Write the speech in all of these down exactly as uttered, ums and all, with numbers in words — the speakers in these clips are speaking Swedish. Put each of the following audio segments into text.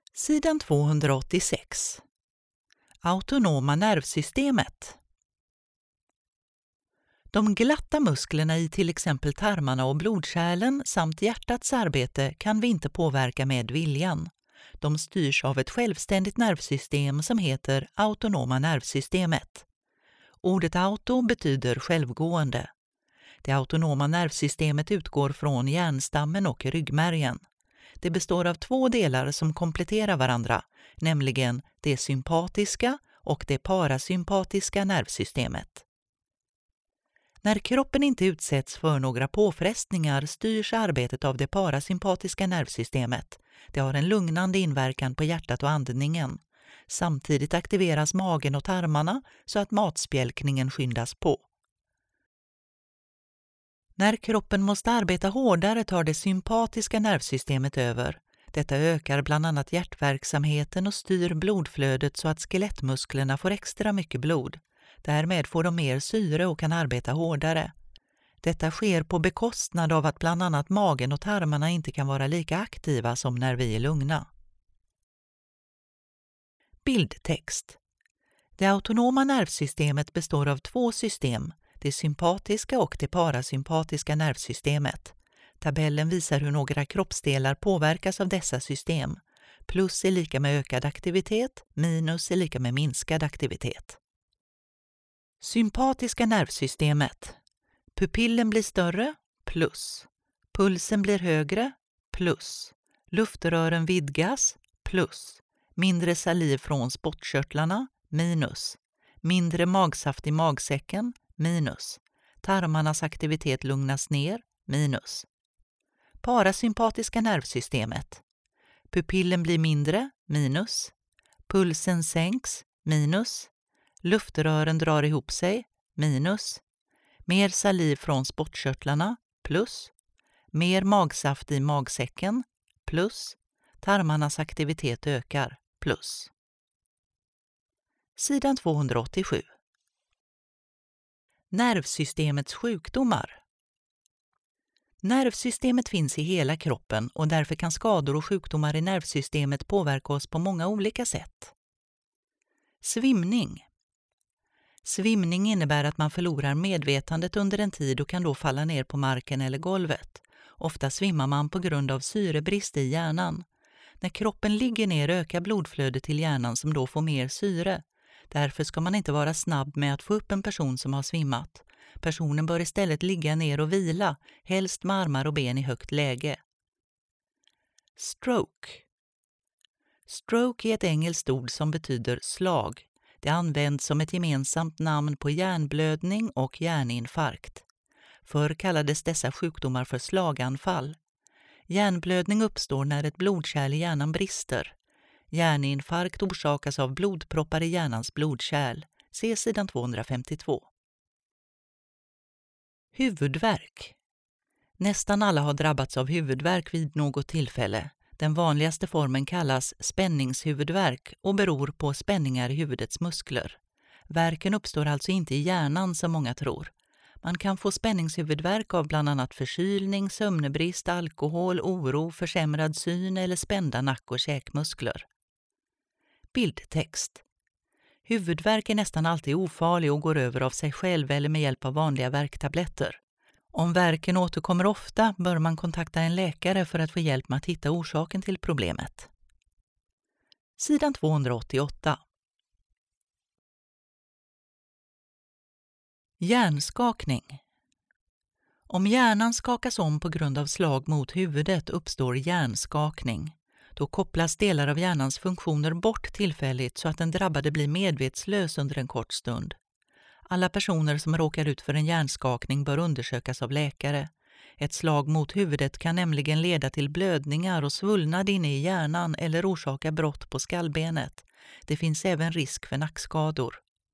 Sidan tvåhundraåttiosex. Autonoma nervsystemet. De glatta musklerna i till exempel tarmarna och blodkärlen samt hjärtats arbete kan vi inte påverka med viljan. De styrs av ett självständigt nervsystem som heter autonoma nervsystemet. Ordet auto betyder självgående. Det autonoma nervsystemet utgår från hjärnstammen och ryggmärgen. Det består av två delar som kompletterar varandra, nämligen det sympatiska och det parasympatiska nervsystemet. När kroppen inte utsätts för några påfrestningar styrs arbetet av det parasympatiska nervsystemet. Det har en lugnande inverkan på hjärtat och andningen. Samtidigt aktiveras magen och tarmarna så att matspjälkningen skyndas på. När kroppen måste arbeta hårdare tar det sympatiska nervsystemet över. Detta ökar bland annat hjärtverksamheten och styr blodflödet så att skelettmusklerna får extra mycket blod. Därmed får de mer syre och kan arbeta hårdare. Detta sker på bekostnad av att bland annat magen och tarmarna inte kan vara lika aktiva som när vi är lugna. Bildtext. Det autonoma nervsystemet består av två system, det sympatiska och det parasympatiska nervsystemet. Tabellen visar hur några kroppsdelar påverkas av dessa system. Plus är lika med ökad aktivitet, minus är lika med minskad aktivitet. Sympatiska nervsystemet. Pupillen blir större, plus. Pulsen blir högre, plus. Luftrören vidgas, plus. Mindre saliv från spottkörtlarna, minus. Mindre magsaft i magsäcken, minus. Tarmarnas aktivitet lugnas ner, minus. Parasympatiska nervsystemet. Pupillen blir mindre, minus. Pulsen sänks, minus. Luftrören drar ihop sig, minus. Mer saliv från spottkörtlarna, plus. Mer magsaft i magsäcken, plus. Tarmarnas aktivitet ökar, plus. Sidan tvåhundraåttiosju. Nervsystemets sjukdomar. Nervsystemet finns i hela kroppen och därför kan skador och sjukdomar i nervsystemet påverka oss på många olika sätt. Svimning. Svimning innebär att man förlorar medvetandet under en tid och kan då falla ner på marken eller golvet. Ofta svimmar man på grund av syrebrist i hjärnan. När kroppen ligger ner ökar blodflödet till hjärnan som då får mer syre. Därför ska man inte vara snabb med att få upp en person som har svimmat. Personen bör istället ligga ner och vila, helst med armar och ben i högt läge. Stroke. Stroke är ett engelskt ord som betyder slag. Det används som ett gemensamt namn på hjärnblödning och hjärninfarkt. Förr kallades dessa sjukdomar för slaganfall. Hjärnblödning uppstår när ett blodkärl i hjärnan brister. Hjärninfarkt orsakas av blodproppar i hjärnans blodkärl. Se sidan tvåhundrafemtiotvå. Huvudvärk. Nästan alla har drabbats av huvudvärk vid något tillfälle. Den vanligaste formen kallas spänningshuvudvärk och beror på spänningar i huvudets muskler. Värken uppstår alltså inte i hjärnan som många tror. Man kan få spänningshuvudvärk av bland annat förkylning, sömnbrist, alkohol, oro, försämrad syn eller spända nack- och käkmuskler. Bildtext. Huvudvärk är nästan alltid ofarlig och går över av sig själv eller med hjälp av vanliga värktabletter. Om värken återkommer ofta bör man kontakta en läkare för att få hjälp med att hitta orsaken till problemet. Sidan tvåhundraåttioåtta. Hjärnskakning. Om hjärnan skakas om på grund av slag mot huvudet uppstår hjärnskakning. Då kopplas delar av hjärnans funktioner bort tillfälligt så att den drabbade blir medvetslös under en kort stund. Alla personer som råkar ut för en hjärnskakning bör undersökas av läkare. Ett slag mot huvudet kan nämligen leda till blödningar och svullnad inne i hjärnan eller orsaka brott på skallbenet. Det finns även risk för nackskador.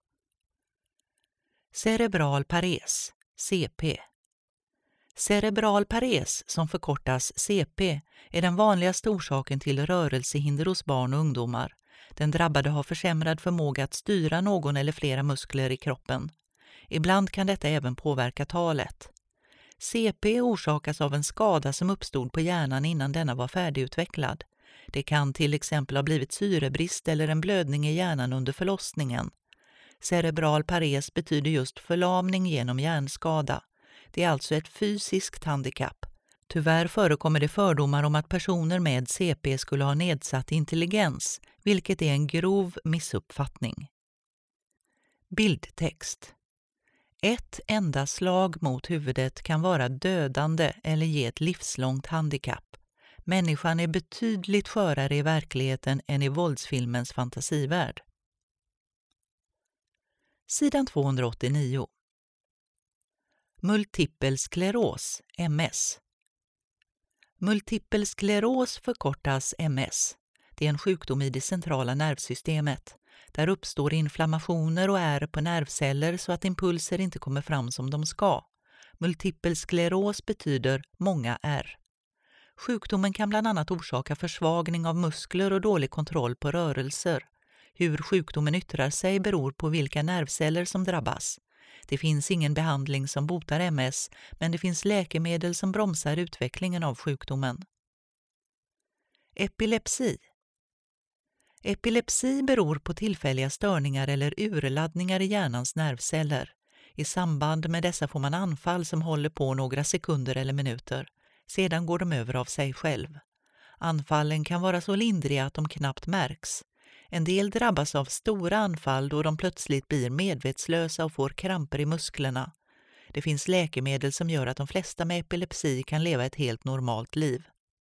Cerebral pares, C P. Cerebral pares, som förkortas C P, är den vanligaste orsaken till rörelsehinder hos barn och ungdomar. Den drabbade har försämrad förmåga att styra någon eller flera muskler i kroppen. Ibland kan detta även påverka talet. C P orsakas av en skada som uppstod på hjärnan innan denna var färdigutvecklad. Det kan till exempel ha blivit syrebrist eller en blödning i hjärnan under förlossningen. Cerebral pares betyder just förlamning genom hjärnskada. Det är alltså ett fysiskt handikapp. Tyvärr förekommer det fördomar om att personer med C P skulle ha nedsatt intelligens, vilket är en grov missuppfattning. Bildtext. Ett enda slag mot huvudet kan vara dödande eller ge ett livslångt handikapp. Människan är betydligt skörare i verkligheten än i våldsfilmens fantasivärld. Sidan tvåhundraåttionio. Multipel skleros, M S. Multipel skleros förkortas M S. Det är en sjukdom i det centrala nervsystemet. Där uppstår inflammationer och ärr på nervceller så att impulser inte kommer fram som de ska. Multipel skleros betyder många ärr. Sjukdomen kan bland annat orsaka försvagning av muskler och dålig kontroll på rörelser. Hur sjukdomen yttrar sig beror på vilka nervceller som drabbas. Det finns ingen behandling som botar M S, men det finns läkemedel som bromsar utvecklingen av sjukdomen. Epilepsi. Epilepsi beror på tillfälliga störningar eller urladdningar i hjärnans nervceller. I samband med dessa får man anfall som håller på några sekunder eller minuter. Sedan går de över av sig själv. Anfallen kan vara så lindriga att de knappt märks. En del drabbas av stora anfall då de plötsligt blir medvetslösa och får kramper i musklerna. Det finns läkemedel som gör att de flesta med epilepsi kan leva ett helt normalt liv.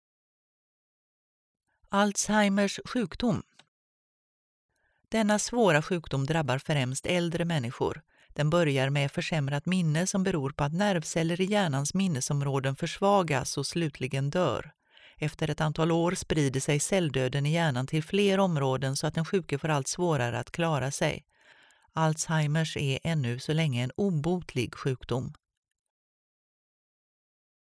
Alzheimers sjukdom. Denna svåra sjukdom drabbar främst äldre människor. Den börjar med försämrat minne som beror på att nervceller i hjärnans minnesområden försvagas och slutligen dör. Efter ett antal år sprider sig celldöden i hjärnan till fler områden så att den sjuke får allt svårare att klara sig. Alzheimers är ännu så länge en obotlig sjukdom.